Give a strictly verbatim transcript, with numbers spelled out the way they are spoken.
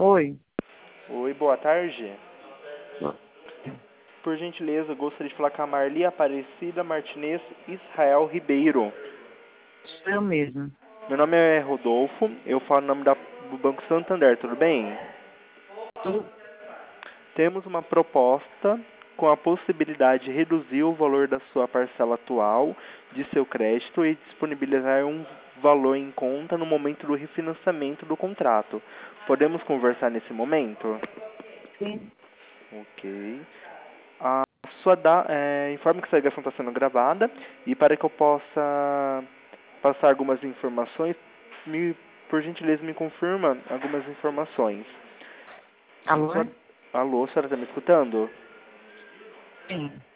Oi. Oi, boa tarde. Por gentileza, gostaria de falar com a Marli Aparecida Martinez Israel Ribeiro. Sou eu mesmo. Meu nome é Rodolfo, eu falo em nome da, do Banco Santander, tudo bem? Tudo Temos uma proposta com a possibilidade de reduzir o valor da sua parcela atual de seu crédito e disponibilizar um valor em conta no momento do refinanciamento do contrato. Podemos conversar nesse momento? sim. Ok. A sua da, é, informe que essa ligação está sendo gravada e para que eu possa passar algumas informações, me, por gentileza me confirma algumas informações. A Alô? sua, alô, a senhora está me escutando? Sim.